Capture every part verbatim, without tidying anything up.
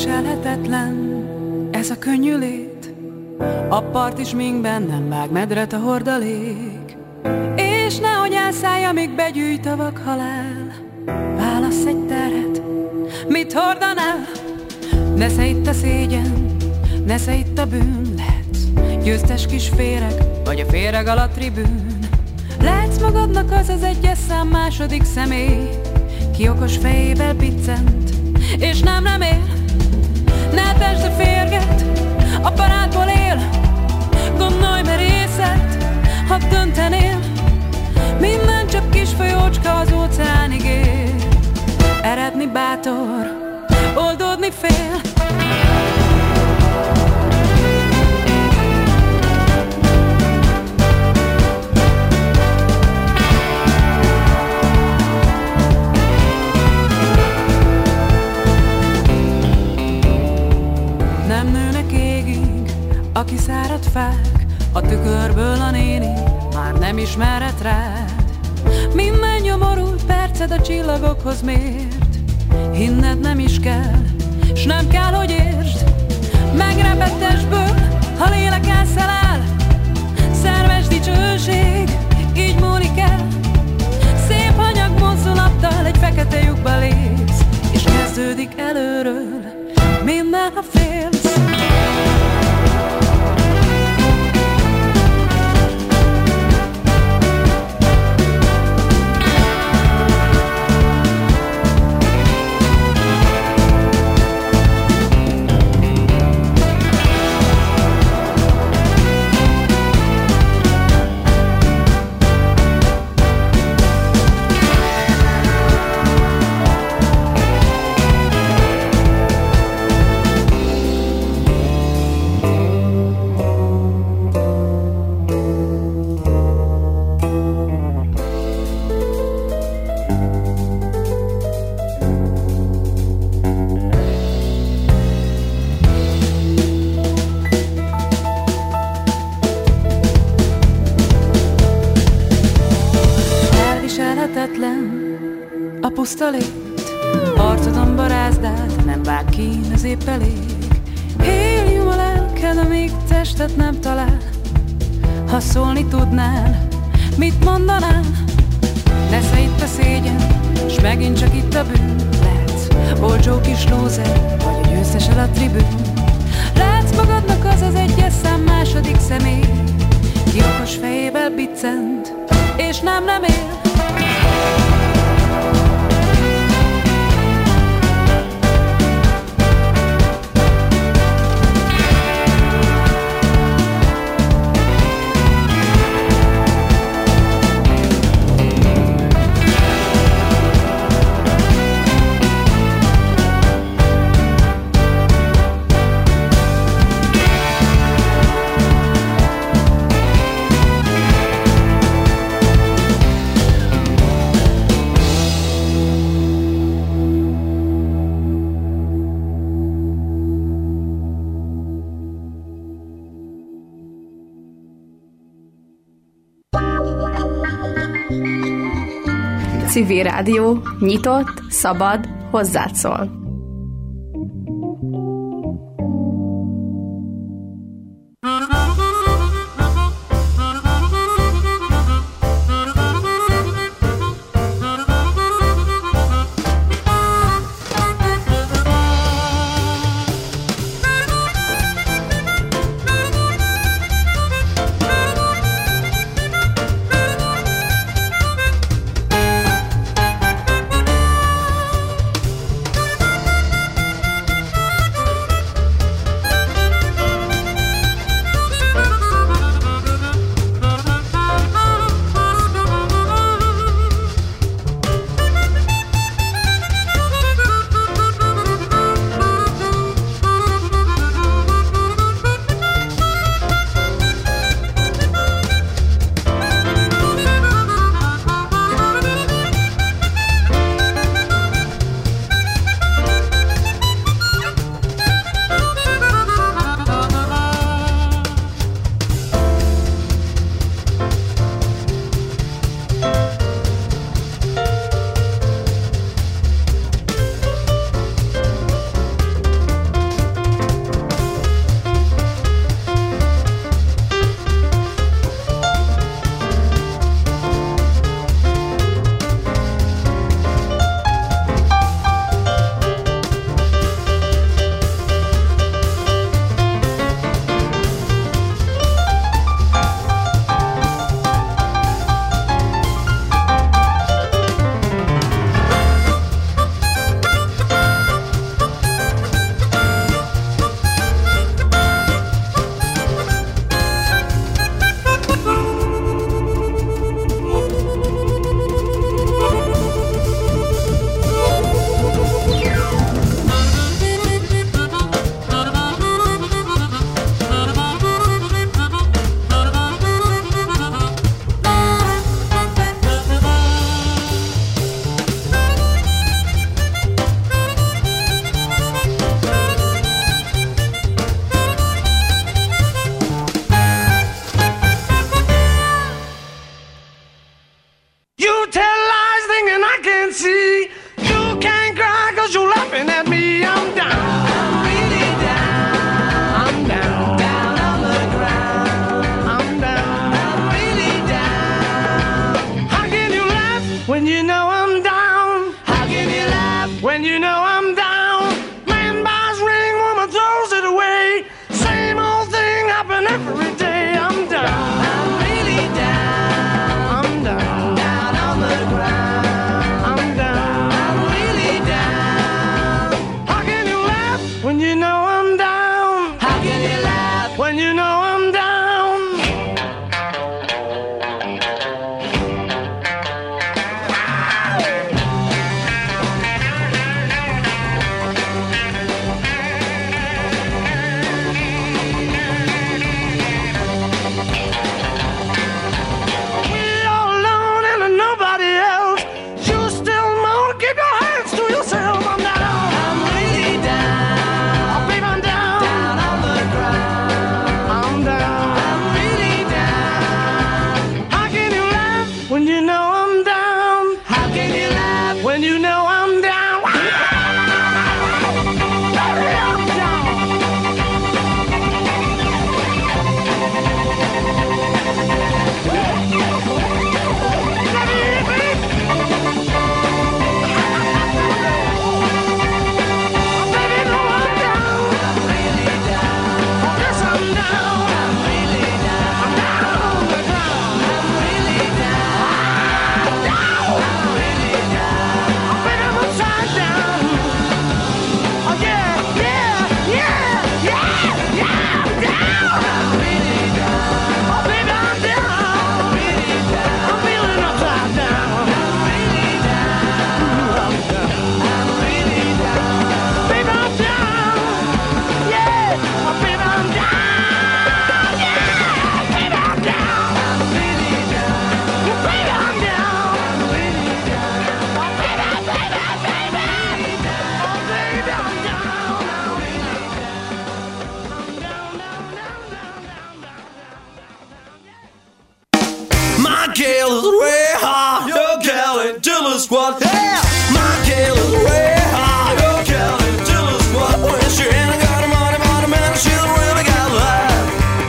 Elviselhetetlen ez a könnyű lét, a part is minkben nem vág medret a hordalék. És nehogy elszállja, míg begyűjt a vak halál. Válasz egy terhet, mit hordanál? Nesze itt a szégyen, nesze itt a bűn. Lehetsz győztes kis féreg, vagy a féreg alatt tribűn. Lehetsz magadnak az az egyes szám második személy, ki okos fejével piccent, és nem nem él. Ne tesd a férget, a barátból él. Gondolj merészet, ha döntenél. Minden csak kis folyócska az óceánig ér. Eredni bátor, oldódni fél. Nem nőnek égig a kiszáradt fák, a tükörből a néni már nem ismerhet rád. Minden nyomorult perced a csillagokhoz mért. Hinned nem is kell, s nem kell, hogy értsd. Megrepett testből, ha lélek elszeláll. Szerves dicsőség, így múlik el. Szép hanyag mozdulattal egy fekete lyukba lépsz, és kezdődik előről minden, ha félsz. A puszta lét, arcodon barázdát nem vág ki, ez épp elég. Hélium a lelked, amíg testet nem talál. Ha szólni tudnál, mit mondanál? Nesze itt a szégyen, s megint csak itt a bűn. Lehetsz olcsó kis lózer, vagy a győztes el a tribűn. Lehetsz magadnak az az egyes szám második személy, ki okos fejével biccent, és nem nem él. Civil Rádió, nyitott, szabad, hozzád szól. My girl is way high, your girl in Dilla Squad. Yeah, my girl is way high, your girl in Dilla Squad. When she ain't got the money, money, man, she really got life.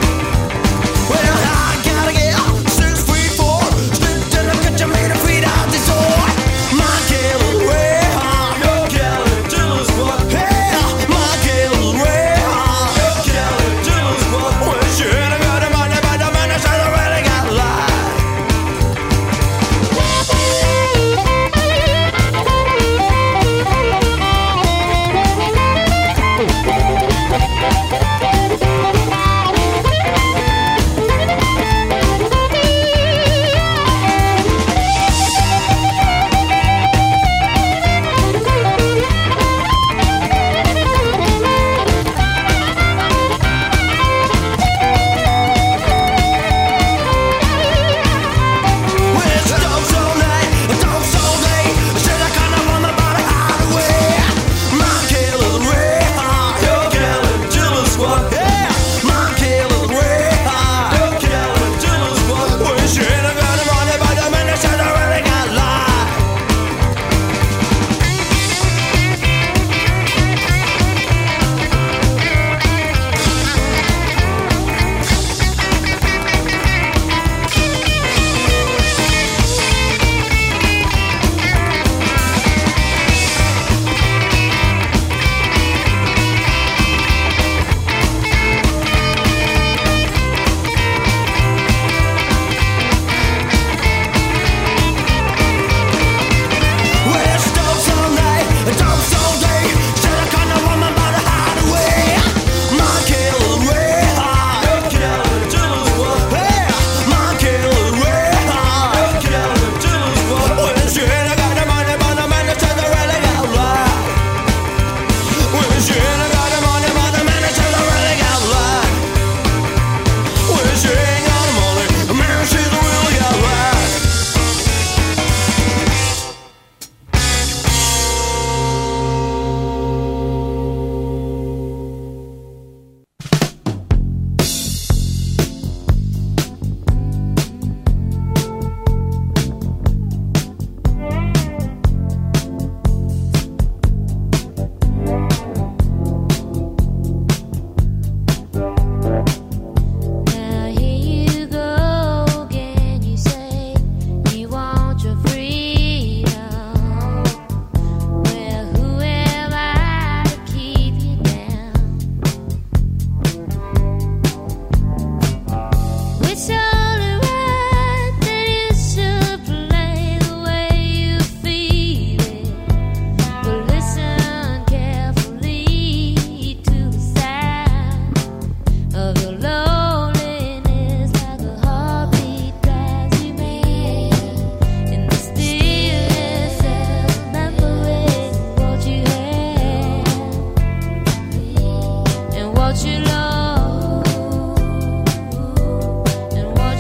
Well, I gotta get six feet four, slip till I catch you made a feet out the door. My girl is way high, your girl in Dilla Squad. Yeah, my girl is way high, your girl in Dilla Squad. When she ain't got the money, money, man, she really got life. What you love and what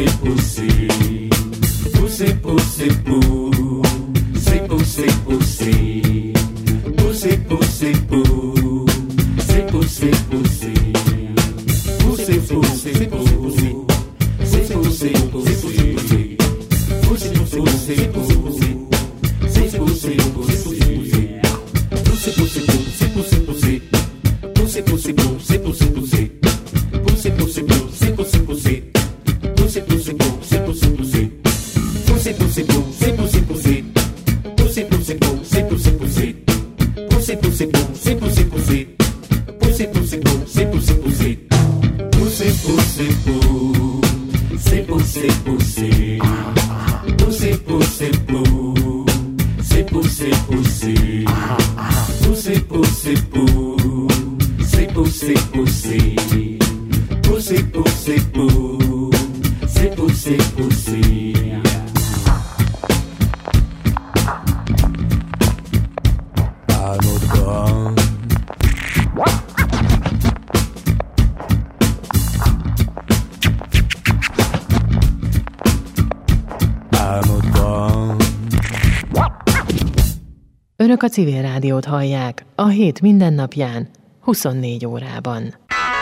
pussy, pussy. Pussy, pussy, poo. Say pussy, pussy. Pussy, pussy, poo. Say pussy, pussy. Pussy, pussy, poo. Say pussy, pussy. Pussy, pussy, poo. Say pussy, pussy. Pussy, pussy, poo. Say pussy, pussy. Pussy, pussy, poo. Say pussy, pussy. Pussy, pussy, poo. Say pussy, pussy. Pussy, pussy, poo. Say pussy, pussy. Pussy, pussy, poo. Say pussy, pussy. Pussy, pussy, poo. Say pussy, pussy. Pussy, pussy, poo. Say pussy, pussy. Pussy, pussy, poo. Say pussy, pussy. Pussy, pussy, poo. Say pussy, pussy. Pussy, pussy, poo. Say pussy, pussy. Pussy, pussy, poo. Say pussy, pussy. Pussy, pussy, poo. Say pussy, pussy. I know the gun. I know the gun. Önök a Civil Rádiót hallják a hét mindennapján, huszonnégy órában.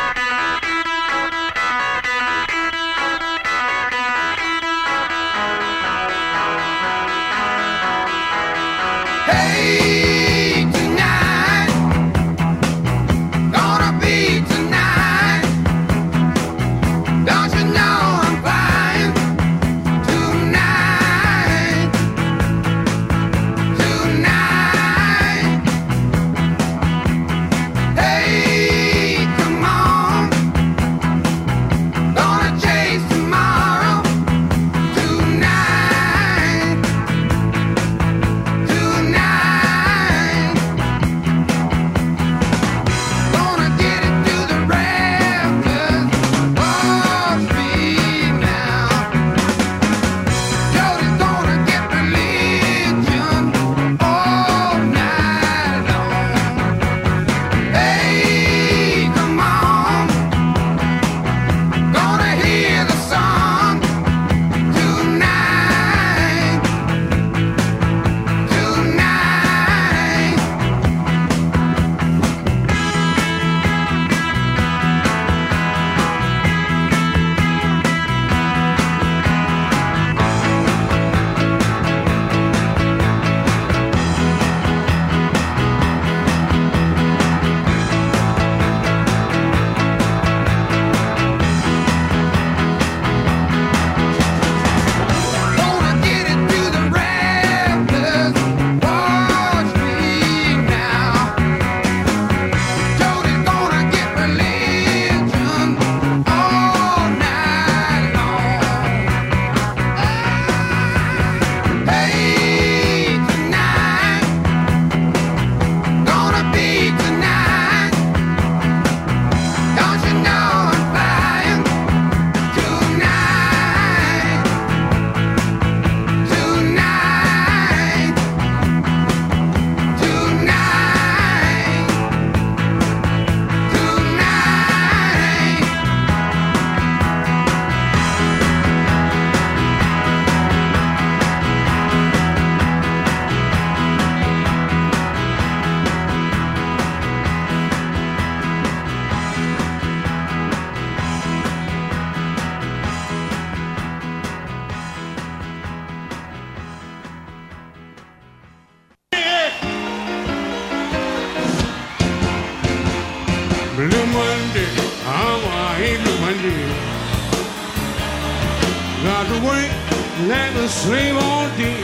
Blue Monday, I'm a hate Blue Monday. Got to work like a slave all day.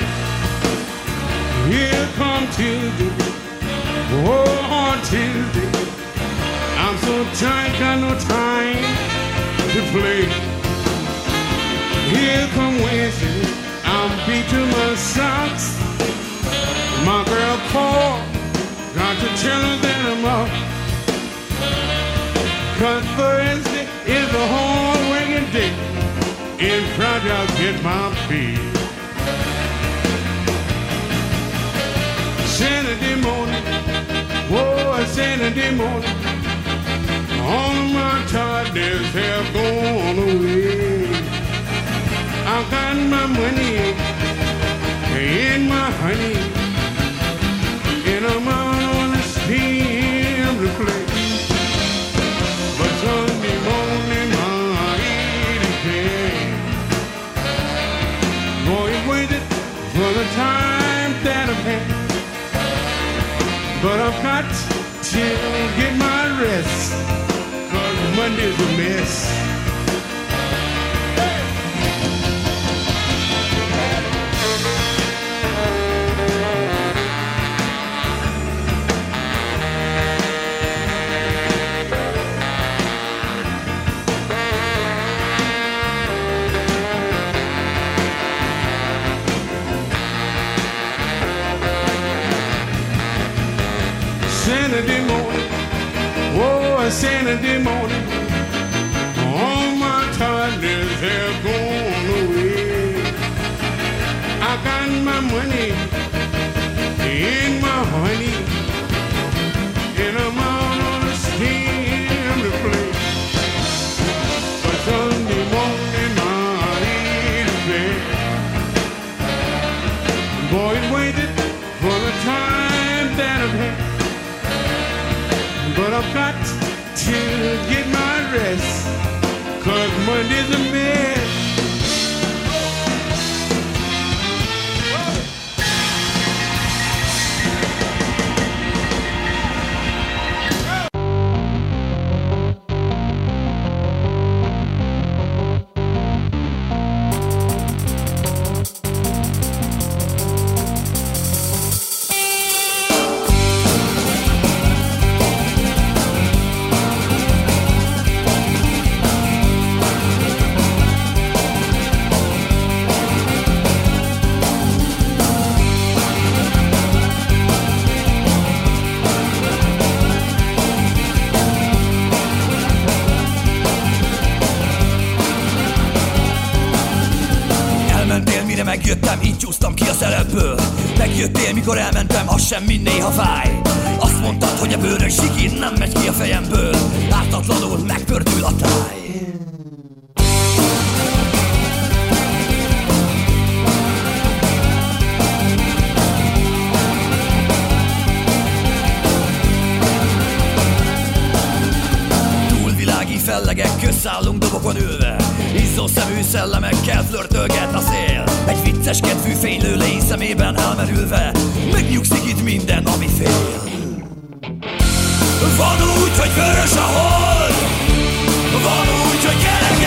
Here come Tuesday, oh Tuesday. I'm so tired, got no time to play. Here come Wednesday, I'm beat to my socks. My girl called, got to tell her that I'm up. Cause Thursday is a hard working day. In Friday I'll get my pay. Saturday morning, whoa, Saturday morning, all of my tiredness have gone away. I've got my money and my honey, and I'm out on the steam to play. But Sunday morning I ain't again. Boy, waited for the time that I've had, but I've got to get my rest, 'cause Monday's a mess. Saturday morning, oh, Saturday morning, all my tiredness have gone away. I got my money and my honey, and I'm out on the steam to play. But Sunday morning I ain't bad. Boy, waited for the time that I've had, but I've got to get my rest, 'cause Monday's a mess. Megjöttem, így csúsztam ki a szerepből. Megjöttél, mikor elmentem, az semmi néha fáj. Azt mondtad, hogy a bőrök sikít nem megy ki a fejemből. Ártatlanul megpördül a táj. Túlvilági fellegek közszállunk dobokon ülve. Izzó szemű szellemekkel flörtölget a szél. Egy vicces kedvű fénylő lény szemében elmerülve megnyugszik itt minden, ami fél. Van úgy, hogy vörös